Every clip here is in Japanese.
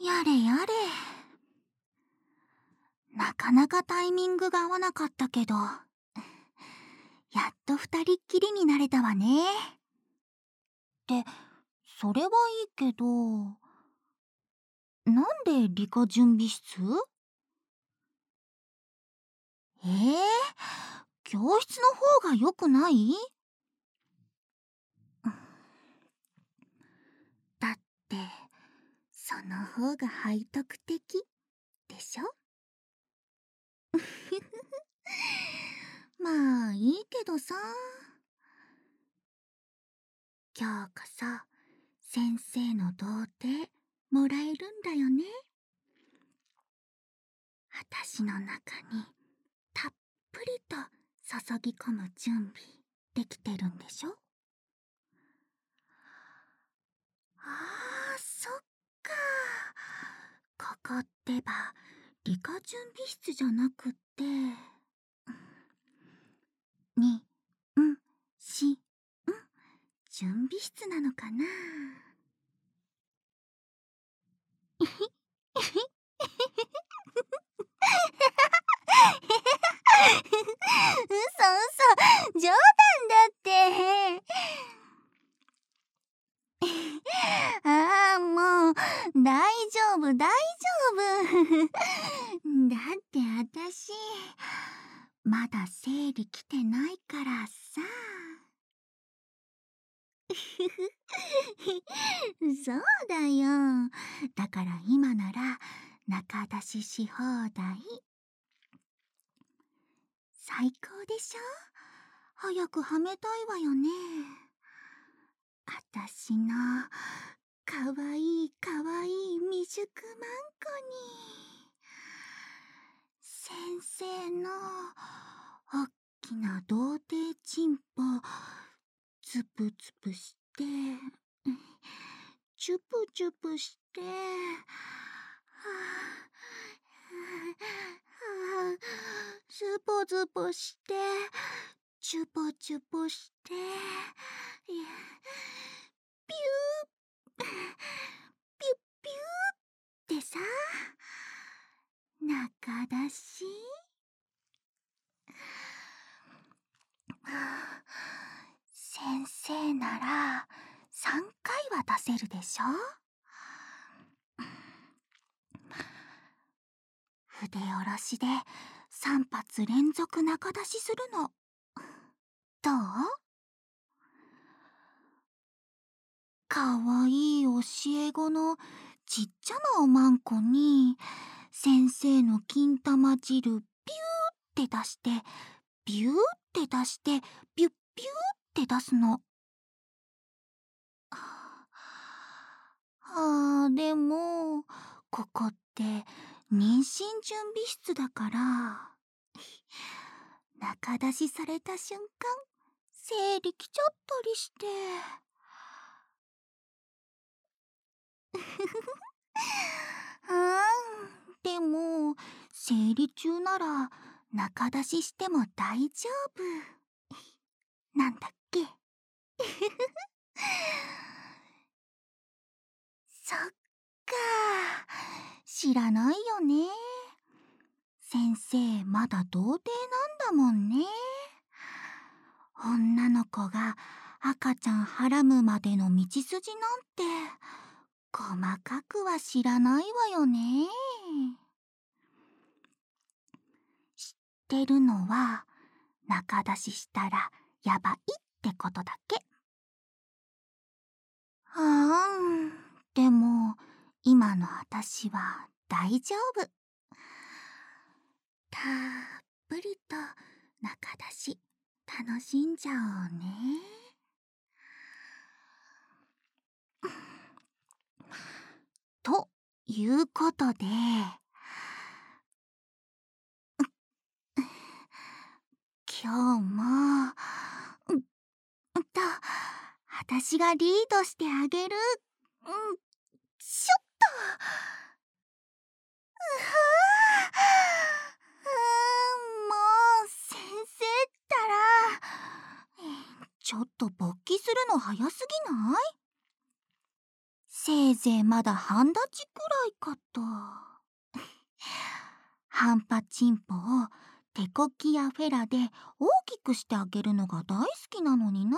やれやれ。なかなかタイミングが合わなかったけど、やっと二人っきりになれたわね。ってそれはいいけど、なんで理科準備室？教室の方が良くない？だってその方が背徳的でしょ？まあいいけどさ。今日こそ先生の童貞もらえるんだよね。私の中にたっぷりと注ぎ込む準備できてるんでしょ？そっか。ここってば理科準備室じゃなくってにし準備室なのかな。嘘冗談だって。もう大丈夫大丈夫。だって私まだ生理来てないからさ。そうだよ。だから今なら仲出しし放題。最高でしょ？早くはめたいわよね。あたしのかわいいかわいい未熟マンコに先生のおっきな童貞チンポツプツプしてチュプチュプしてズポズポしてチュポチュポしてピューピュッピューってさ、仲出し。先生なら3回は出せるでしょ？筆下ろしで3発連続仲出しするのどう？かわいい教え子のちっちゃなおまんこに先生の金玉汁ピューって出してビューって出してビュッビューって出すの。でもここって妊娠準備室だから仲出しされた瞬間生理来ちゃったりしてでも生理中なら仲出ししても大丈夫なんだっけ。そっか、知らないよね。先生まだ童貞なんだもんね。女の子が赤ちゃんはらむまでの道筋なんて細かくは知らないわよね。知ってるのは仲出ししたらやばいってことだけ。でも今の私は大丈夫。たっぷりと仲出し楽しんじゃおうね。ということで今日も私がリードしてあげる。しょっと。もう先生ったらちょっと勃起するの早すぎない？せいぜ生まだ半立ちくらいかと。ハンパチンポを手こきやフェラで大きくしてあげるのが大好きなのにな。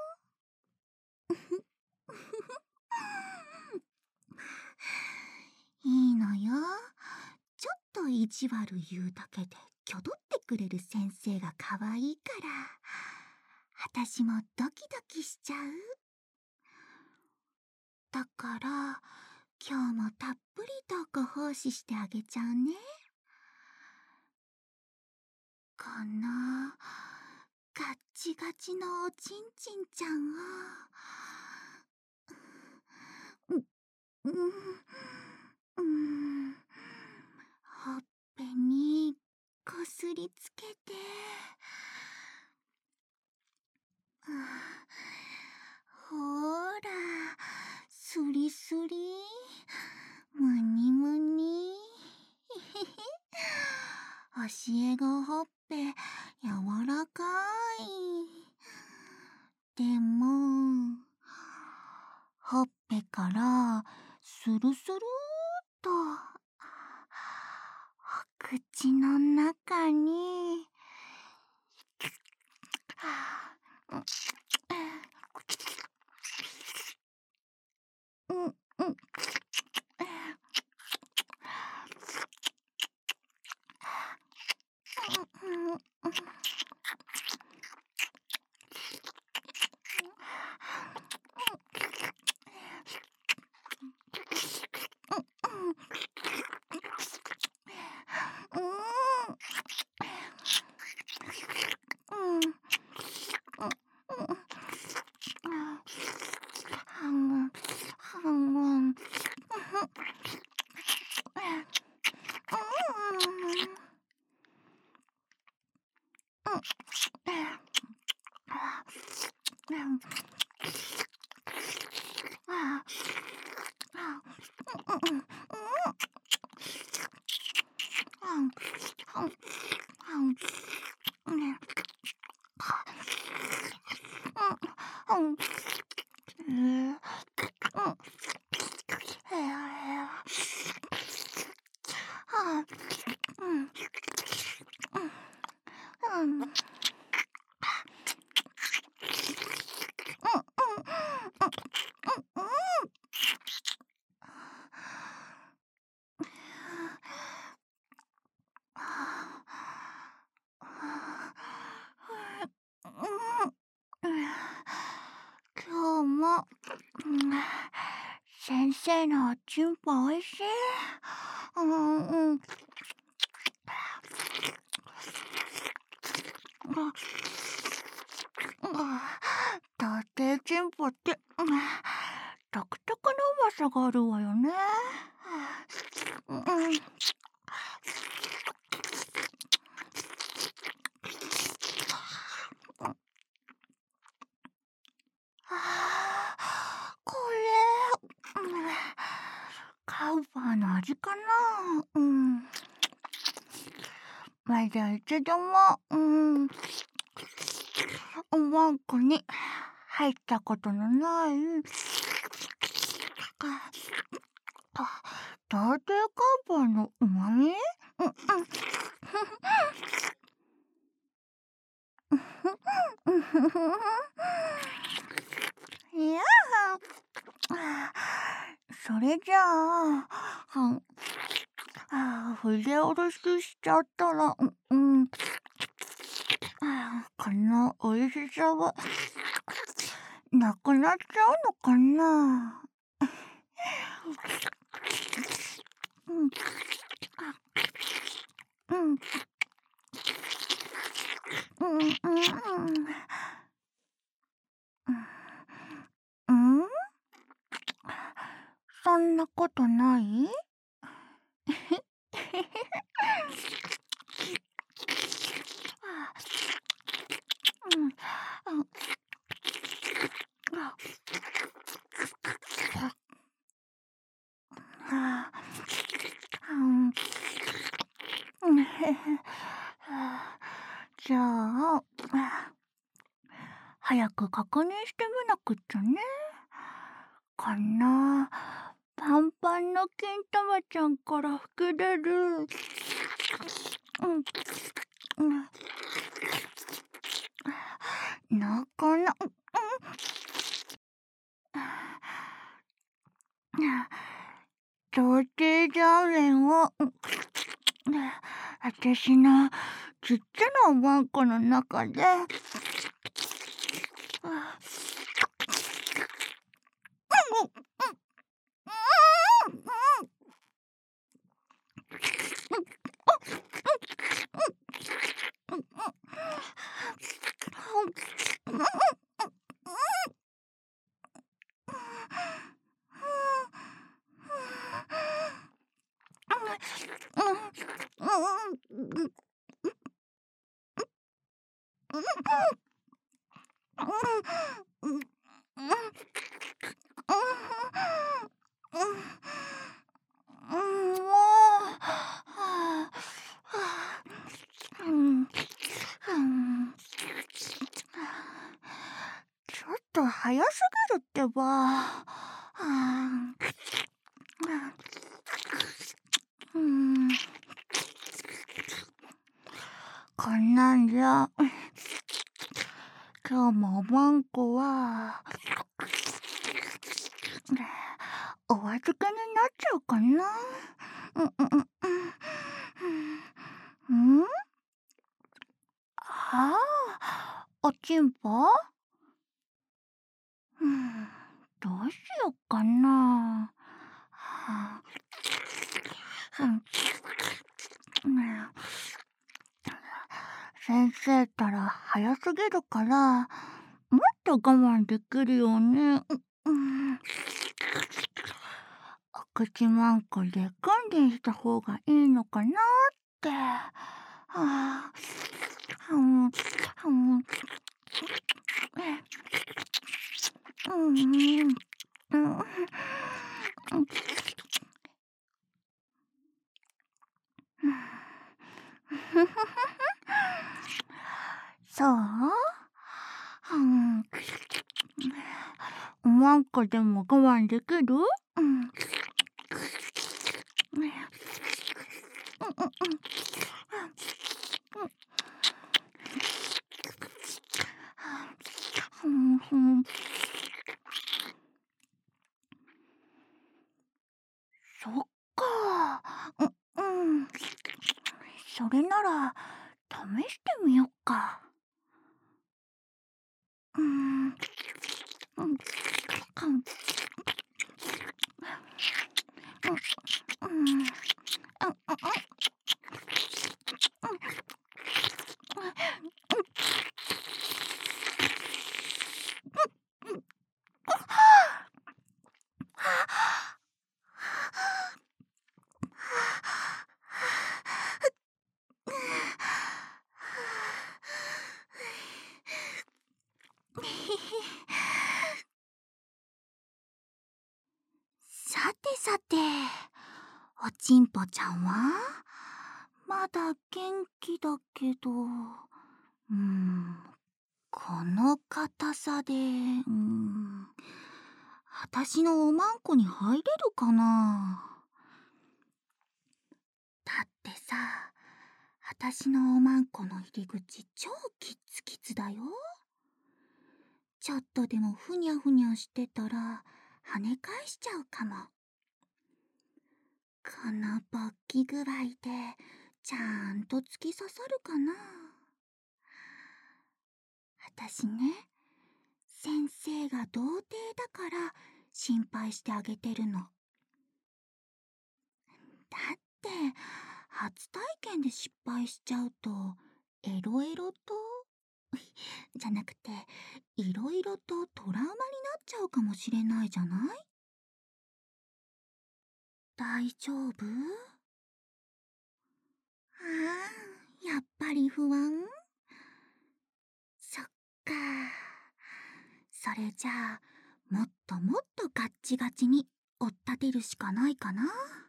いいのよ。ちょっと意地悪言うだけできょどってくれる先生が可愛いから、私もドキドキしちゃう。だから今日もたっぷりとご奉仕してあげちゃうね。このガッチガチのおちんちんちゃんを、うん、うん、ほっぺにこすりつけて、ほーら、スリスリ、むにむに、教え子ほっぺやわらかい。でもほっぺからスルスルーっとお口の中にうんうん今日も、先生のおちんぽおいしい。だってちんぽって、独特のうまさがあるわよね。これ、カウパーの味かな。まだ一度も、ワンコに入ったことのない、ダーテーカウパーのうまみ。いやそれじゃあ、筆下ろししちゃったら、このおいしさはなくなっちゃうのかな。そんなことない？じゃあ、早く確認してみなくっちゃね。かな。 金玉ちゃんから吹き出る。なかなか、童貞ラーメンを、私のちっちゃなおまんこの中で、ちょっと早すぎるってば。こんなんじゃ今日もおまんこはお預けになっちゃうかな。おちんぽ？どうしよっかな。先生ったら早すぎるからもっと我慢できるよね。お口まんこで訓練した方がいいのかなって。そう？おまんこでも我慢できる？そっか。それなら試してみよっか。さてさて、おちんぽちゃんはまだ元気だけど、この硬さで、私のおまんこに入れるかな。だってさ、私のおまんこの入り口超キツキツだよ。ちょっとでもふにゃふにゃしてたら跳ね返しちゃうかも。この勃起具合でちゃんと突き刺さるかな。私ね、先生が童貞だから心配してあげてるの。だって初体験で失敗しちゃうとエロエロとじゃなくていろいろとトラウマになっちゃうかもしれないじゃない？大丈夫？やっぱり不安？そっか。それじゃあもっともっとガッチガチに追っ立てるしかないかな。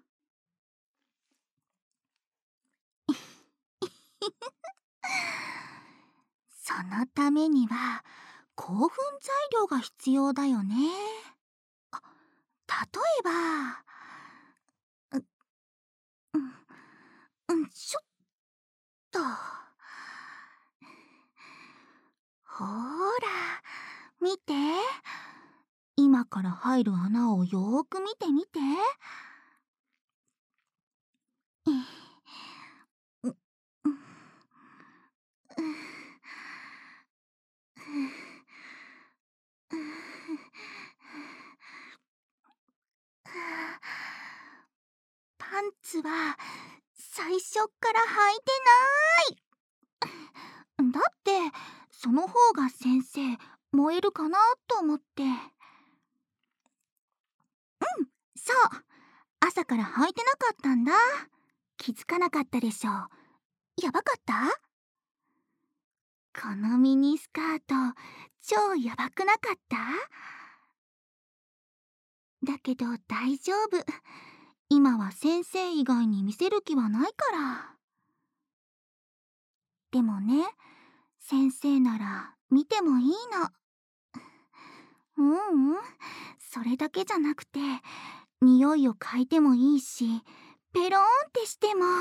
そのためには興奮材料が必要だよね。例えば今から入る穴をよーく見てみて。パンツは最初っから履いてない。だってその方が先生燃えるかなと思って。そう、朝から履いてなかったんだ。気づかなかったでしょ。やばかった？このミニスカート超やばくなかった？だけど大丈夫。今は先生以外に見せる気はないから。でもね、先生なら見てもいいの。それだけじゃなくて、匂いを嗅いでもいいし、ペローンってしても。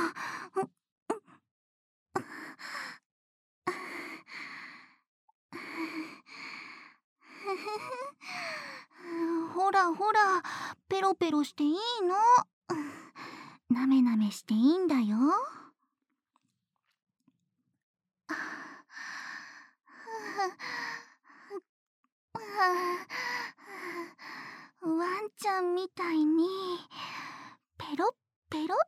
ほらほら、ペロペロしていいの。なめなめしていいんだよ。ワンちゃんみたいにペロッペロって。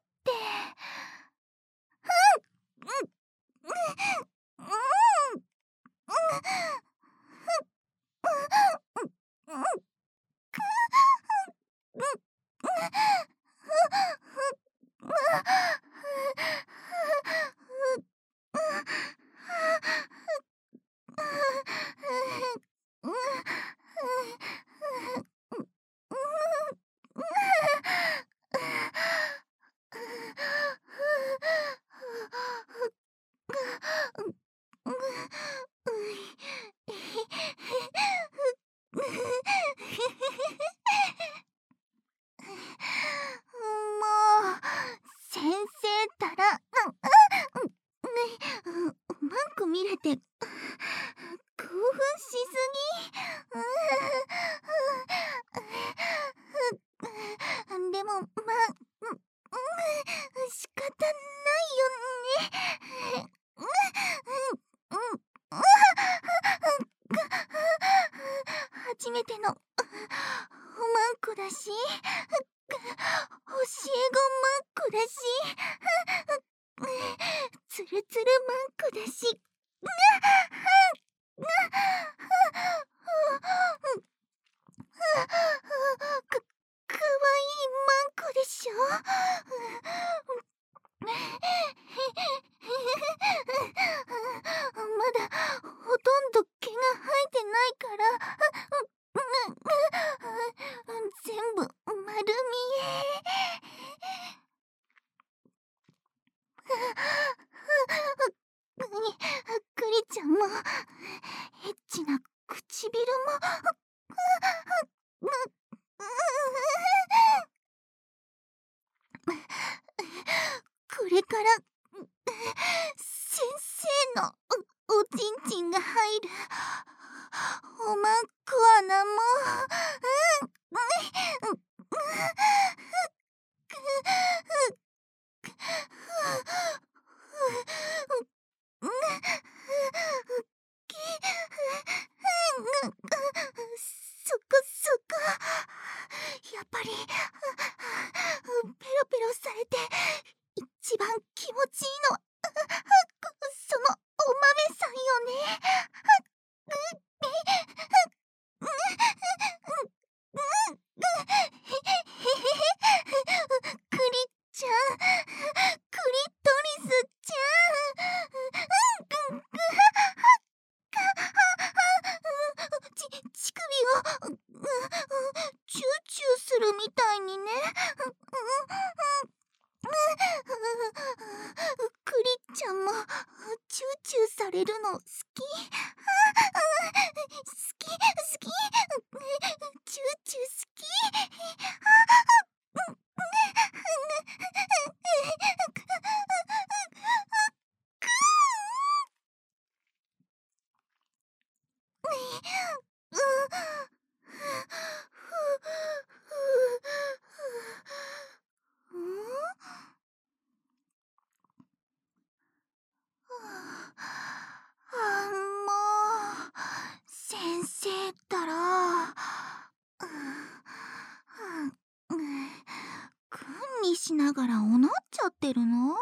先生ったら、マンク見れて興奮しすぎ。でも仕方ないよね。初めてのマンコだし、教え子マンコだし、ツルツルマンコだし、かわいいマンコでしょ。まだほとんど毛が生えてないから、全部丸見え。クリちゃんもエッチな唇も。これから先生のおちんちんが入るおまんこ穴も。そこそこ。やっぱりペロペロされて一番気持ちいいのはそのお豆さんよね。 しながらおなっちゃってるの？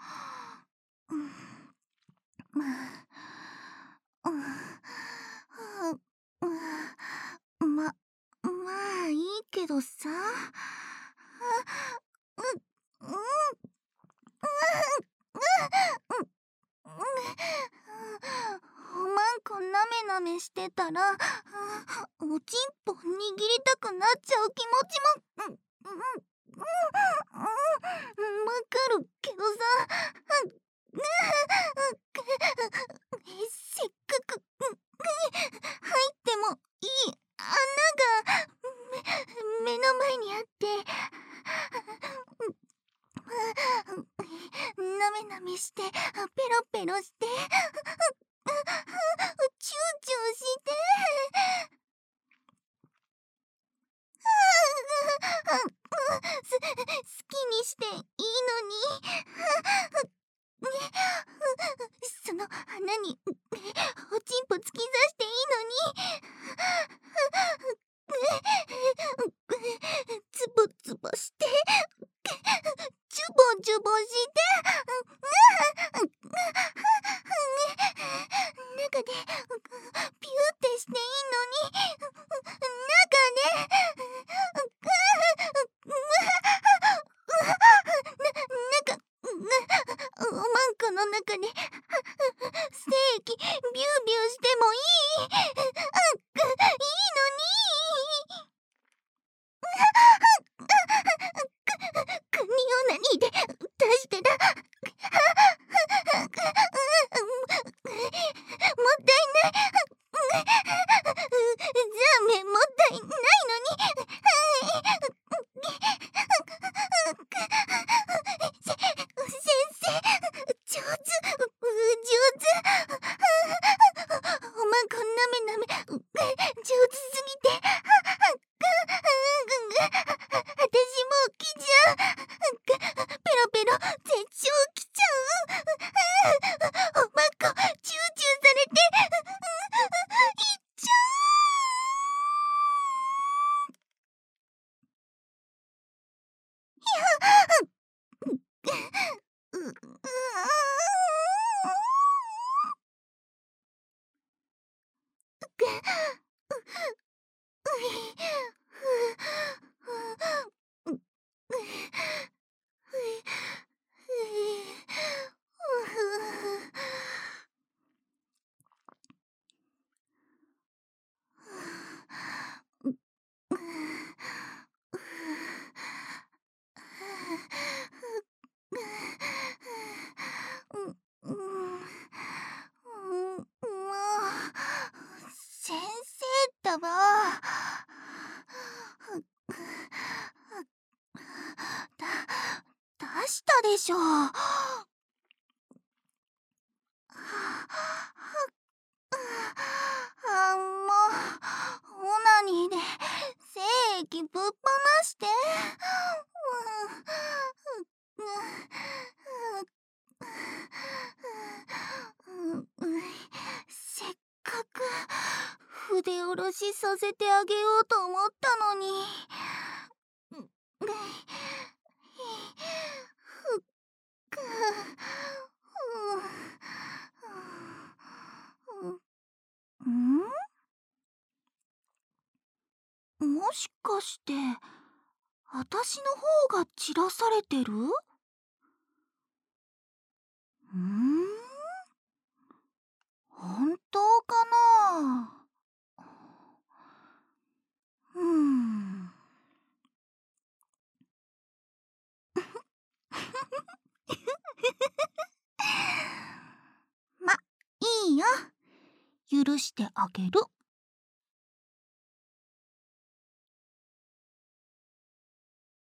まあいいけどさ。おまんこなめなめしてたら、おちんぽ握りたくなっちゃう気持ちも、わかるけどさ、せっかく入ってもいい穴が目の前にあって、なめなめして、ペロペロして、チューチューして、好きにしていいのに、その穴におちんぽ突き刺していいのに、ズボズボして、ジュボジュボして、中でピューってしていいのに、中でおまんこの中で精液ビュービューしてもいいのに、国を何で出したらもったいない、ザーメンもったいないのに、先生、上手。おまんこなめなめ、上手すぎて、私もう来ちゃう。ペロペロ、絶頂来ちゃう。おまんこ、チューチューされて、いっちゃ先生だわ。出したでしょ。オナニーで精液ぶっ放して。せっかく筆下ろしさせてあげようと思ったのに。もしかして私の方が散らされてる？本当かな？ま、いいよ。許してあげる。